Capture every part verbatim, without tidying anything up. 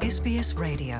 Ес Би Ес Radio.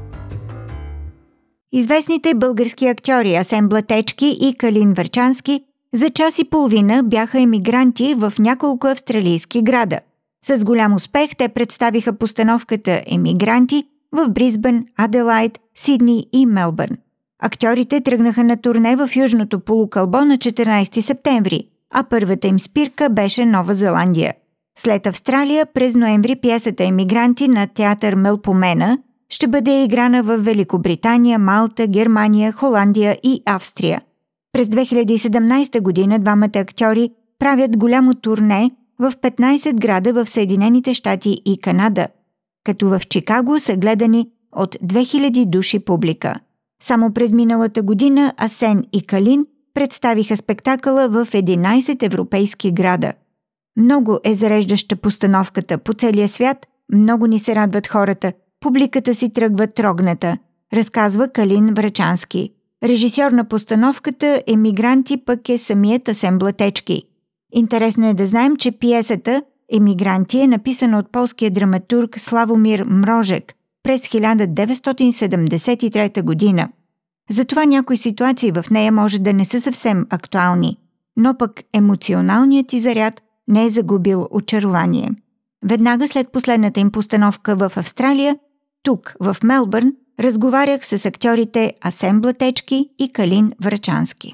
Известните български актьори Асен Блатечки и Калин Врачански за час и половина бяха емигранти в няколко австралийски града. С голям успех те представиха постановката «Емигранти» в Бризбън, Аделайд, Сидни и Мелбърн. Актьорите тръгнаха на турне в Южното полукълбо на четиринайсети септември, а първата им спирка беше Нова Зеландия. След Австралия, през ноември пиесата «Емигранти» на театър Мелпомена ще бъде играна в Великобритания, Малта, Германия, Холандия и Австрия. През две хиляди и седемнайсета година двамата актьори правят голямо турне в петнайсет града в Съединените щати и Канада, като в Чикаго са гледани от две хиляди души публика. Само през миналата година Асен и Калин представиха спектакъла в единайсет европейски града. Много е зареждаща постановката по целия свят, много ни се радват хората, публиката си тръгва трогната, разказва Калин Врачански. Режисьор на постановката «Емигранти» пък е самият Асен Блатечки. Интересно е да знаем, че пиесата «Емигранти» е написана от полския драматург Славомир Мрожек през хиляда деветстотин седемдесет и трета година. Затова някои ситуации в нея може да не са съвсем актуални, но пък емоционалният й заряд не е загубил очарование. Веднага след последната им постановка в Австралия, тук, в Мелбърн, разговарях с актьорите Асен Блатечки и Калин Врачански.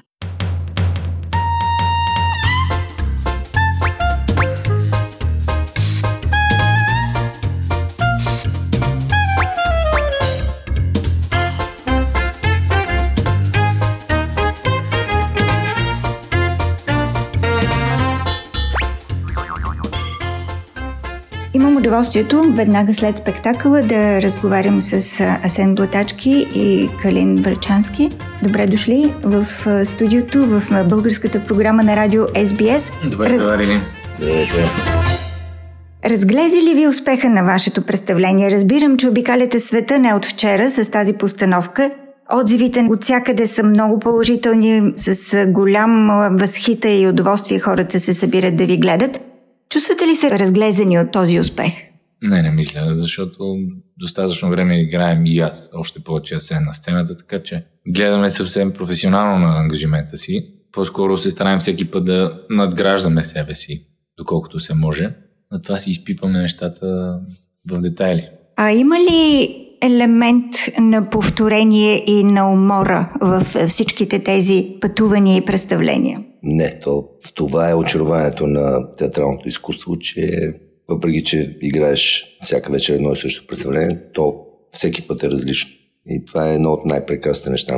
Имам удоволствието веднага след спектакъла да разговарям с Асен Блатечки и Калин Врачански. Добре дошли в студиото, в българската програма на радио Ес Би Ес. Добре, Раз... Раз... Здравейте. Разглезе ли ви успеха на вашето представление? Разбирам, че обикаляте света не от вчера с тази постановка. Отзивите от всякъде са много положителни, с голям възхита и удоволствие хората се събират да ви гледат. Чувствате ли се разглезени от този успех? Не, не мисля, защото достатъчно време играем и аз, още повече Асен на сцената, така че гледаме съвсем професионално на ангажимента си. По-скоро се стараем всеки път да надграждаме себе си, доколкото се може. На това си изпипваме нещата в детайли. А има ли елемент на повторение и на умора в всичките тези пътувания и представления? Не, то в това е очарованието на театралното изкуство, че въпреки, че играеш всяка вечер едно и също представление, то всеки път е различно. И това е едно от най-прекрасните неща.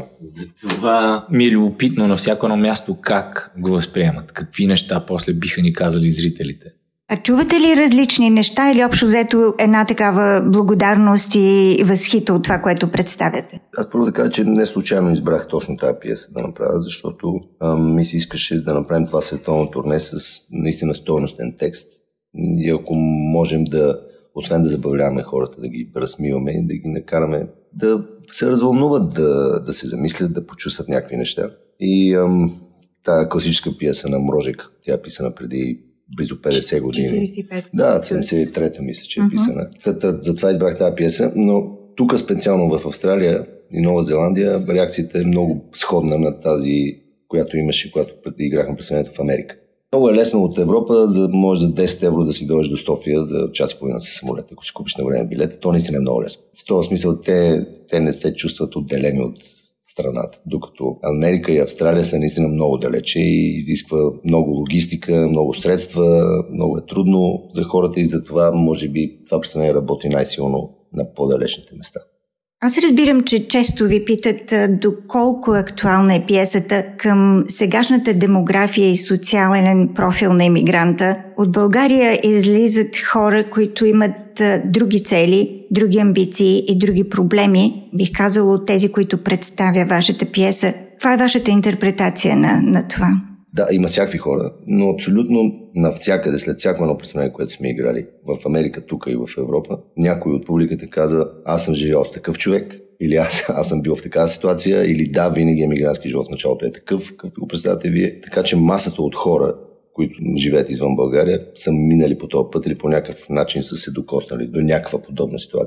Това ми е любопитно на всяко едно място как го възприемат, какви неща после биха ни казали зрителите. А чувате ли различни неща или общо взето една такава благодарност и възхита от това, което представяте? Аз първо да кажа, че не случайно избрах точно тази пиеса да направя, защото а, ми се искаше да направим това световно турне с наистина стойностен текст. И ако можем да, освен да забавляваме хората, да ги разсмиваме и да ги накараме да се развълнуват, да, да се замислят, да почувстват някакви неща. И ам, тази класическа пиеса на Мрожек, тя е писана преди близо петдесет години. четирийсет и пет Да, седемдесет и трета мисля, че е писана. Uh-huh. Затова избрах тази пиеса, но тук специално в Австралия и Нова Зеландия реакцията е много сходна на тази, която имаше, когато играхме представлението в Америка. Много е лесно от Европа, за, може за десет евро да си дойдеш до София за час и половина с самолет, ако си купиш на време билет. То наистина е много лесно. В този смисъл те, те не се чувстват отделени от страната, докато Америка и Австралия са наистина много далече и изисква много логистика, много средства, много е трудно за хората и затова може би това представление работи най-силно на по-далечните места. Аз разбирам, че често ви питат доколко актуална е пиесата към сегашната демография и социален профил на емигранта. От България излизат хора, които имат други цели, други амбиции и други проблеми. Бих казала от тези, които представя вашата пиеса. Каква е вашата интерпретация на, на това? Да, има всякакви хора, но абсолютно навсякъде, след всяко едно представление, което сме играли в Америка, тук и в Европа, някой от публиката казва: аз съм живял с такъв човек, или аз, аз съм бил в такава ситуация, или да, винаги емигрантски живот в началото е такъв, какъвто го представяте вие. Така че масата от хора, които живеят извън България, са минали по този път или по някакъв начин са се докоснали до някаква подобна ситуация.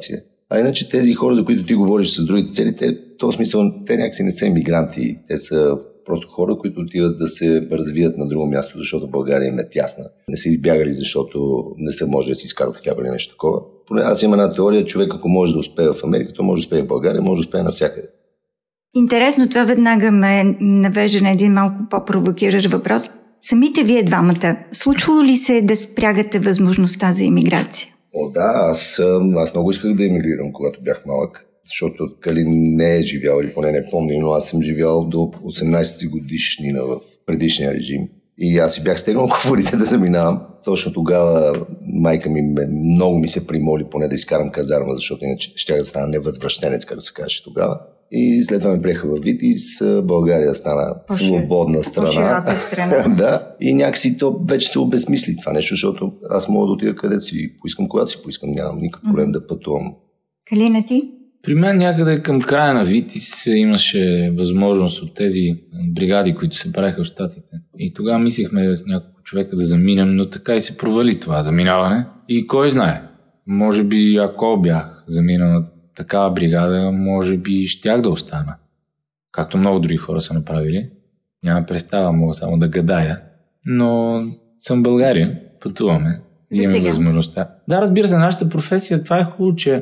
А иначе тези хора, за които ти говориш с другите цели, те, в този смисъл, те някакси не са имигранти. Те са просто хора, които отиват да се развият на друго място, защото България им е тясна. Не са избягали, защото не са може да си изкарат хляб или нещо такова. Поне аз имам една теория, човек ако може да успее в Америка, то може да успее в България, може да успее навсякъде. Интересно, това веднага ме навежда на един малко по-провокиращ въпрос. Самите вие двамата, случвало ли се да спрягате възможността за имиграция? О, да, аз, аз много исках да емигрирам, когато бях малък, защото Калин не е живял, или поне не помня, но аз съм живял до осемнайсета годишнина в предишния режим. И аз си бях стегнал куфарите да заминавам. Точно тогава майка ми много ми се примоли поне да изкарам казарма, защото иначе ще да стана невъзвръщенец, както се каже тогава. И след това ме приеха във Витис, България стана Поше, свободна страна. страна. Да, и някакси то вече се обезмисли това нещо, защото аз мога да отида където си поискам, когато си поискам, нямам никакъв проблем mm. да пътувам. Калина ти? При мен някъде към края на Витис имаше възможност от тези бригади, които се правеха в Щатите. И тогава мислихме с няколко човека да заминем, но така и се провали това заминаване. И кой знае, може би ако бях заминал на такава бригада, може би щях да остана. Както много други хора са направили. Няма представа, мога само да гадая. Но съм в България, пътуваме, имаме възможността. Да, разбира се, нашата професия, това е хубаво, че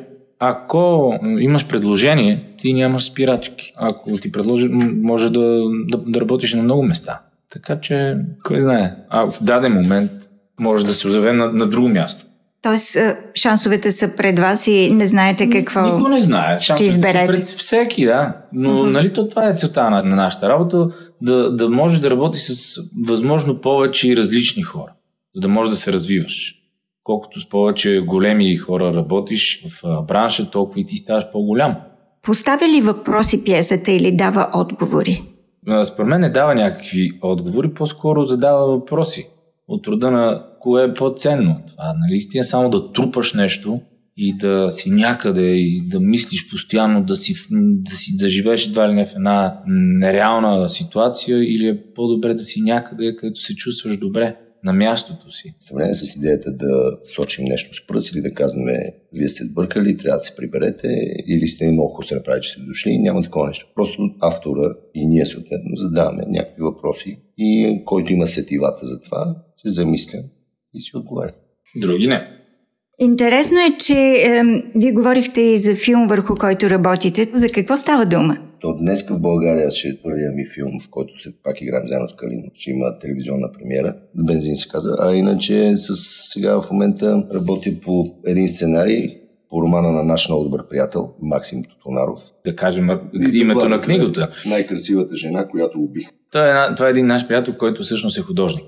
ако имаш предложение, ти нямаш спирачки. Ако ти предложи, може да, да, да работиш на много места. Така че, кой знае, а в даден момент може да се озове на, на друго място. Тоест, шансовете са пред вас и не знаете какво Никой не знае. ще изберете. Са пред всеки, да. Но mm-hmm. нали, то, това е целта на, на нашата работа, да, да можеш да работиш с възможно повече и различни хора, за да можеш да се развиваш. Колкото с повече големи хора работиш в бранша, толкова и ти ставаш по-голям. Поставя ли въпроси пиесата или дава отговори? Според мен не дава някакви отговори, по-скоро задава въпроси. От рода на кое е по-ценно. Това, нали, истина само да трупаш нещо и да си някъде и да мислиш постоянно, да си, да си да живееш едва ли не в една нереална ситуация, или е по-добре да си някъде, където се чувстваш добре на мястото си. Съвремен с идеята да сочим нещо с пръст или да казваме, вие сте сбъркали, трябва да се приберете, или сте много хубаво се направи, че сте дошли, няма такова нещо. Просто автора и ние съответно задаваме някакви въпроси и който има сетивата за това, се замисля и си отговаря. Други не. Интересно е, че е, вие говорихте и за филм, върху който работите. За какво става дума? То днес в България ще е първия ми филм, в който се пак играем заедно с Калин, че има телевизионна премиера. Бензин се казва. А иначе с, сега в момента работя по един сценарий, по романа на наш много добър приятел, Максим Тутунаров. Да кажем името на книгата. Най-красивата жена, която убих. Това е, това е един наш приятел, който всъщност е художник.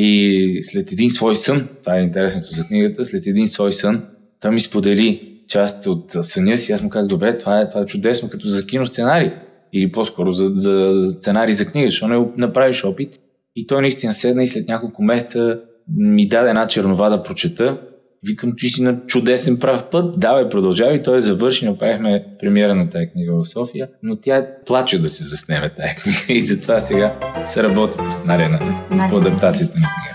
И след един свой сън, това е интересното за книгата, след един свой сън, той ми сподели част от съня си. Аз му казах, добре, това е, това е чудесно, като за кино сценарий. Или по-скоро за, за сценарий за книга, защото не направиш опит. И той наистина седна и след няколко месеца ми даде една чернова да прочета. Викам, ти си на чудесен прав път, давай, продължавай. И той завърши, направихме премиера на тая книга в София, но тя плаче да се заснеме тая книга и затова сега се работи по сценария на по адаптацията на книга.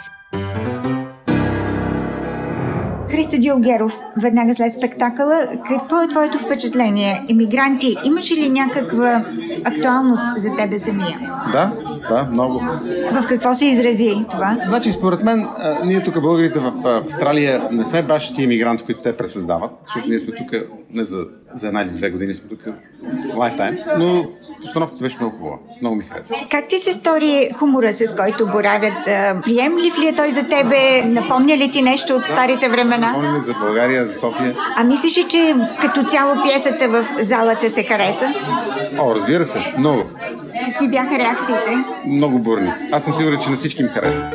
Христо Дилгеров, веднага след спектакъла, какво е твоето впечатление? Емигранти, имаш ли някаква актуалност за тебе самия? Да, да, много. В какво се изрази това? Значи, според мен, ние тук българите в Австралия не сме бащите имигранти, които те пресъздават, защото ние сме тук не за, за една или две години, сме тук lifetime, но постановката беше много хубава. Много ми хареса. Как ти се стори хумора, с който боравят? Приемлив ли е той за тебе? Напомня ли ти нещо от старите времена? Напомня за България, за София. А мислиш ли, че като цяло пиесата в залата се хареса? О, разбира се, много. Какви бяха реакциите? Много бурни. Аз съм сигурен, че на всички им хареса.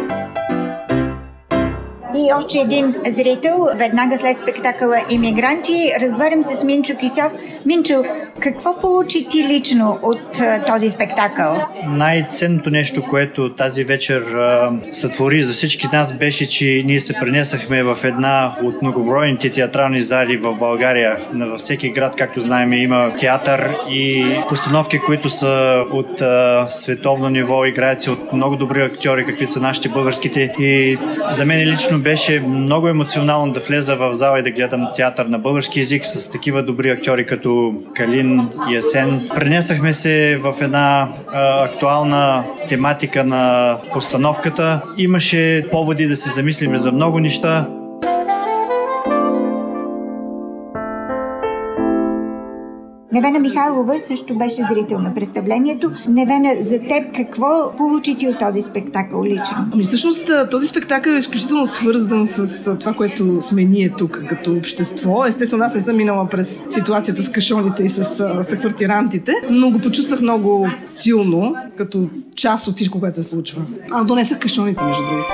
И още един зрител, веднага след спектакъла "Имигранти", разговарям с Минчо Кисов. Минчо, какво получи ти лично от а, този спектакъл? Най-ценното нещо, което тази вечер а, сътвори за всички нас, беше, че ние се пренесахме в една от многобройните театрални зали в България. Във всеки град, както знаем, има театър и постановки, които са от а, световно ниво, играят се от много добри актьори, какви са нашите българските. И за мен лично беше беше много емоционално да влеза в зала и да гледам театър на български език с такива добри актьори като Калин и Асен. Пренесахме се в една а, актуална тематика на постановката. Имаше поводи да се замислим за много неща. Невена Михайлова също беше зрител на представлението. Невена, за теб какво получи ти от този спектакъл лично? Ами всъщност този спектакъл е изключително свързан с това, което сме ние тук като общество. Естествено, аз не съм минала през ситуацията с кашоните и с съквартирантите, но го почувствах много силно, като част от всичко, което се случва. Аз донесах кашоните, между другото.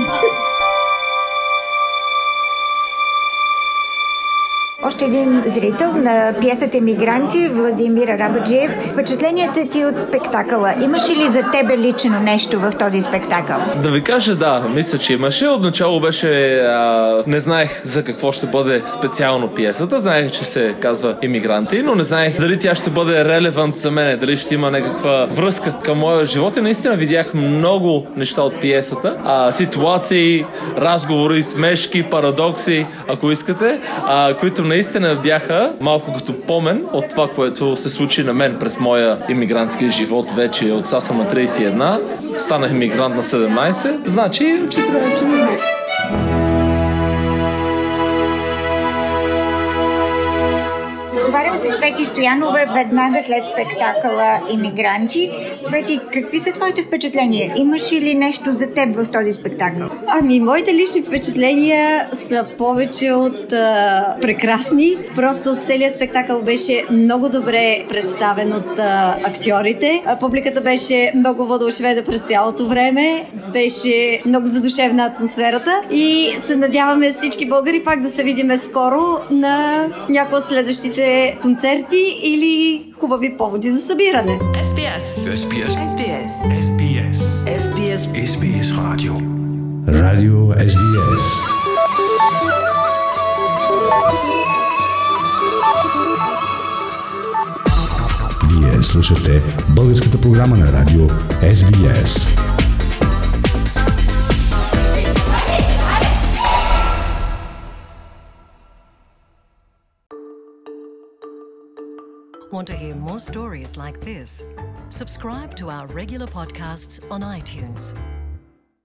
Още един зрител на пиесата "Мигранти", Владимир Арабаджиев. Впечатленията ти от спектакъла, имаше ли за тебе лично нещо в този спектакъл? Да ви кажа, да, мисля, че имаше. Отначало беше, а, не знаех за какво ще бъде специално пиесата. Знаех, че се казва "Имигранти", но не знаех дали тя ще бъде релевант за мен, дали ще има някаква връзка към моя живот. И наистина видях много неща от пиесата. А, ситуации, разговори, смешки, парадокси, ако искате, а, които наистина бяха малко като помен от това, което се случи на мен през моя имигрантски живот вече от сега съм на тридесет и една, станах имигрант на седемнайсет, значи четиринайсет години. Разговарям с Цвети Стоянова веднага след спектакъла "Имигранти". Цвети, какви са твоите впечатления? Имаш ли нещо за теб в този спектакъл? Ами, моите лични впечатления са повече от а, прекрасни. Просто целият спектакъл беше много добре представен от а, актьорите. А, публиката беше много въодушевена през цялото време. Беше много задушевна атмосферата и се надяваме всички българи пак да се видиме скоро на някои от следващите концерти или хубави поводи за събиране. ес би ес. ес би ес. ес би ес. ес би ес. ес би ес. ес би ес радио. Радио ес би ес. Вие слушате българската програма на радио ес би ес. Want to hear more stories like this? Subscribe to our regular podcasts on iTunes.